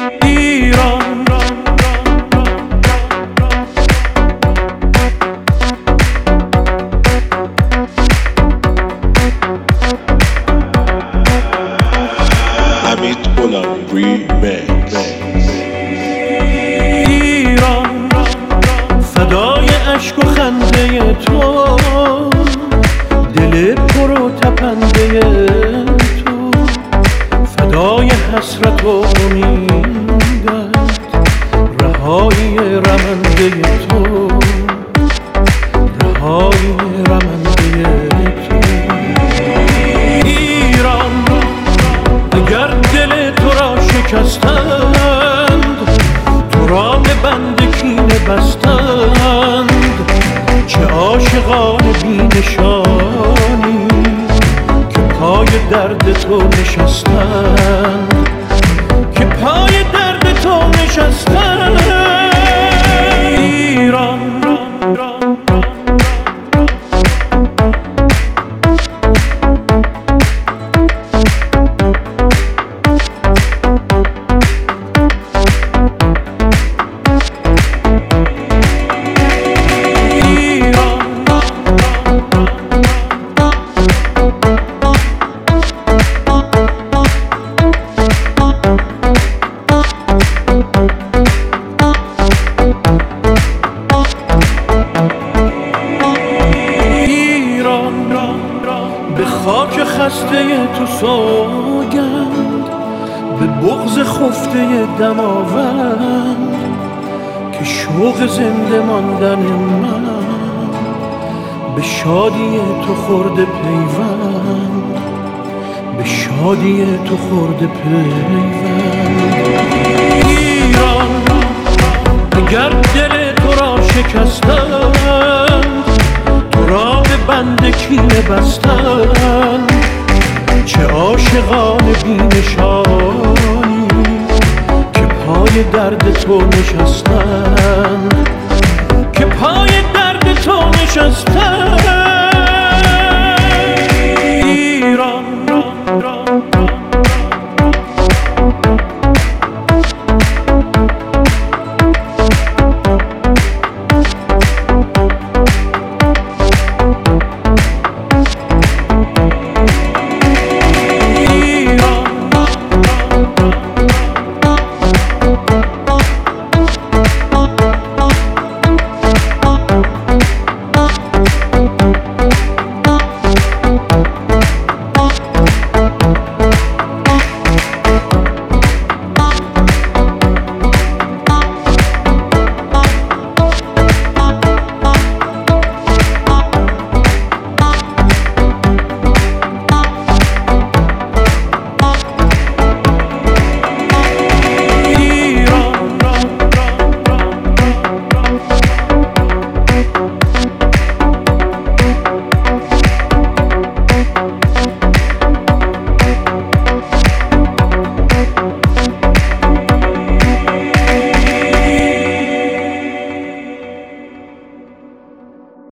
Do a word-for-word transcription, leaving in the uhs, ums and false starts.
ایران حمید غلامی ریمیکس. ایران فدای اشک و خنده تو، دل پر و تپنده تو، فدای حسرت و امیدت، رهایی رمنده تو، رهایی رمنده تو. ایران اگر دل تو را شکستند، تو را به بند کینه بستند، چه عاشقان بی نشانی که پای درد تو نشستند، که پای درد تو نشستند. ایران به خاک خسته تو سوگند، به بغض خفته دماوند، که شوق زنده ماندن من به شادی تو خورده پیوند، به شادی تو خورده پیوند. ایران اگر دل تو را شکستند، تو را به بند کینه بستند، چه عاشقان بی نشانی که پای درد تو نشستند، که پای درد تو نشستند.